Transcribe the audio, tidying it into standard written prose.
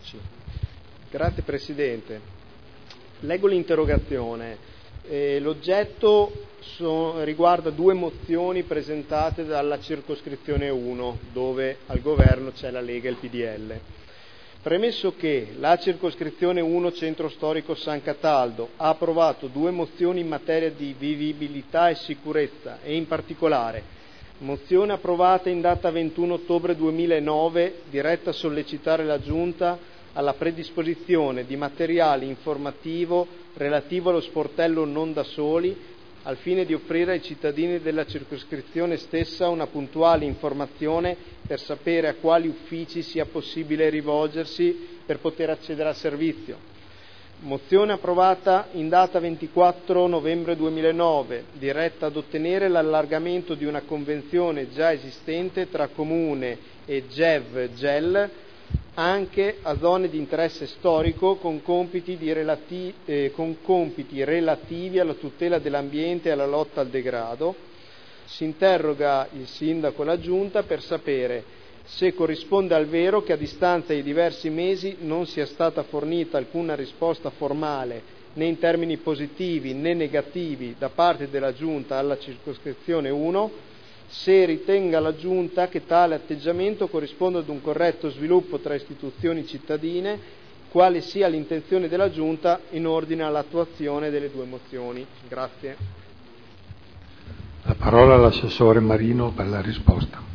Eccoci. Grazie Presidente. Leggo l'interrogazione. L'oggetto riguarda due mozioni presentate dalla circoscrizione 1, dove al governo c'è la Lega e il PDL. Premesso che la circoscrizione 1 Centro Storico San Cataldo ha approvato due mozioni in materia di vivibilità e sicurezza e in particolare mozione approvata in data 21 ottobre 2009 diretta a sollecitare la Giunta alla predisposizione di materiale informativo relativo allo sportello Non da Soli al fine di offrire ai cittadini della circoscrizione stessa una puntuale informazione per sapere a quali uffici sia possibile rivolgersi per poter accedere al servizio. Mozione approvata in data 24 novembre 2009, diretta ad ottenere l'allargamento di una convenzione già esistente tra Comune e GEV-GEL anche a zone di interesse storico con compiti relativi alla tutela dell'ambiente e alla lotta al degrado. Si interroga il Sindaco e la Giunta per sapere se corrisponde al vero che a distanza di diversi mesi non sia stata fornita alcuna risposta formale né in termini positivi né negativi da parte della Giunta alla circoscrizione 1, se ritenga la Giunta che tale atteggiamento corrisponda ad un corretto sviluppo tra istituzioni cittadine, quale sia l'intenzione della Giunta in ordine all'attuazione delle due mozioni. Grazie. La parola all'assessore Marino per la risposta.